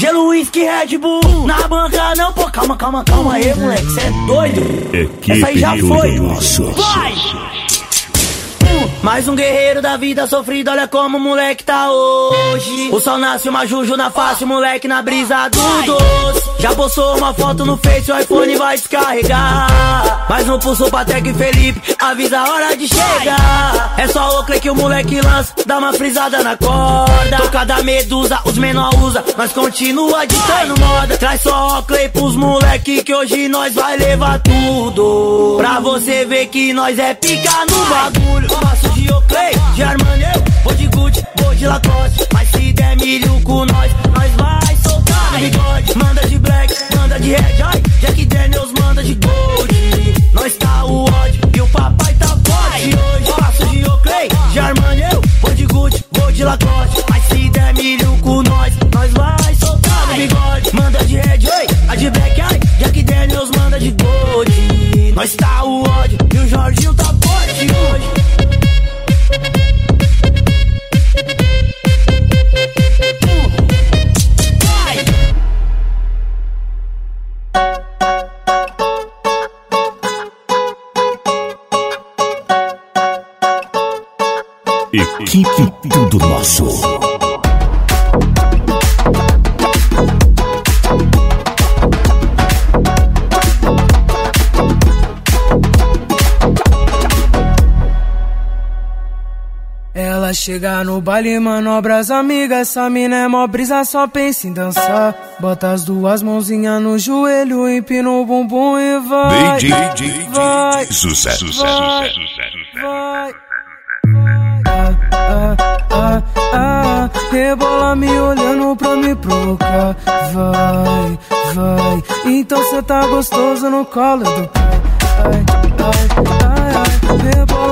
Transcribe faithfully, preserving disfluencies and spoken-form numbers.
Gelo, whisky, Red Bull. Na banca não, pô, calma, calma, calma aí, moleque, cê é doido. Equipe Essa aí já foi. Nosso. Vai! Mais um guerreiro da vida sofrido, olha como o moleque tá hoje. O sol nasce, uma juju na face, o moleque na brisa do doce. Já postou uma foto no Face, o iPhone vai descarregar. Mas no pulso Patek e Felipe, avisa a hora de chegar. É só o clique que o moleque lança, dá uma frisada na corda. Toca da Medusa, os menor usa, nós continua ditando moda. Traz só o clay pros moleque que hoje nós vai levar tudo. Pra você ver que nós é pica no bagulho. Passo de Oakley, de Armani, vou de Gucci, vou de Lacoste. Mas se der milho com nós, nós vai soltar no bigode. Manda de black, manda de red, ai, Jack Daniels manda de gold. Nós tá o ódio e o papai tá forte hoje. Passo de Oakley, de Armani, vou de Gucci, vou de Lacoste. Mas se der milho com nós, nós vai soltar no bigode. Manda de red, oi, a de black, ai, Jack Daniels manda de gold. Nós tá o ódio e o Jorginho tá forte hoje. Equipe Tudo Nosso. Ela chega no baile, manobra as amigas. Essa mina é mó brisa, só pensa em dançar. Bota as duas mãozinhas no joelho, empina o bumbum e vai. D J, vai, sucesso, vai, vai. Ah, ah, ah, rebola me olhando pra me provocar. Vai, vai, então cê tá gostoso no colo do pai. Ai, ai, ai, ai, rebola